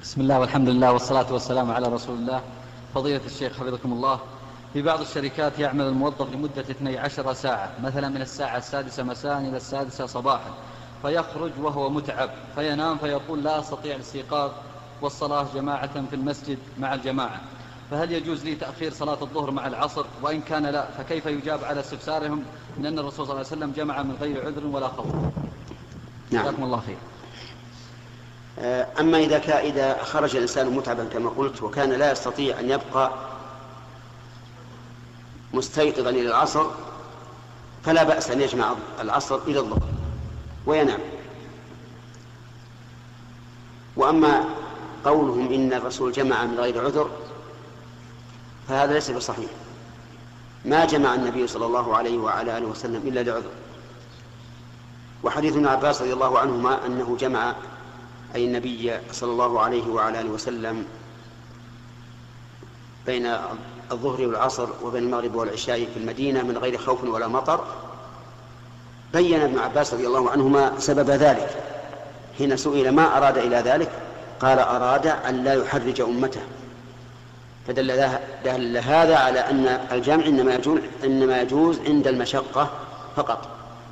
بسم الله والحمد لله والصلاة والسلام على رسول الله. فضيلة الشيخ حفظكم الله، في بعض الشركات يعمل الموظف لمدة 12 ساعة، مثلا من الساعة 6 مساء إلى 6 صباحا، فيخرج وهو متعب فينام فيقول لا أستطيع الاستيقاظ والصلاة جماعة في المسجد مع الجماعة، فهل يجوز لي تأخير صلاة الظهر مع العصر؟ وإن كان لا فكيف يجاب على استفسارهم من أن الرسول صلى الله عليه وسلم جمع من غير عذر ولا خوف؟ نعم. جزاكم الله خير. أما إذا خرج الإنسان متعبا كما قلت وكان لا يستطيع أن يبقى مستيقظا إلى العصر فلا بأس أن يجمع العصر إلى الظهر وينام. وأما قولهم إن الرسول جمع من غير عذر فهذا ليس بصحيح، ما جمع النبي صلى الله عليه وعلى آله وسلم إلا لعذر. وحديث ابن عباس رضي الله عنهما أنه جمع أي النبي صلى الله عليه وعلى آله وسلم بين الظهر والعصر وبين المغرب والعشاء في المدينة من غير خوف ولا مطر. بين ابن عباس رضي الله عنهما سبب ذلك حين سئل ما أراد إلى ذلك قال أراد أن لا يحرج أمته، فدل هذا على أن الجمع إنما يجوز عند المشقة فقط.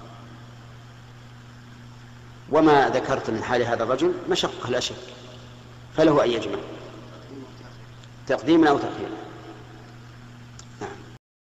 وما ذكرت من حال هذا الرجل مشقة لا شك، فله أن يجمع تقديما أو تأخيرا.